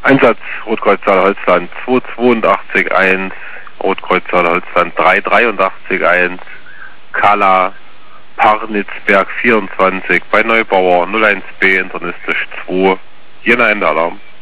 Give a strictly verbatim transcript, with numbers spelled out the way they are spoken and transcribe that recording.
Einsatz Rotkreuzzahl Holzland zwei zwei acht eins, Rotkreuzzahl Holzland drei drei acht eins, Kala, Parnitzberg vierundzwanzig bei Neubauer null eins B internistisch zwei, Jena Ende Alarm.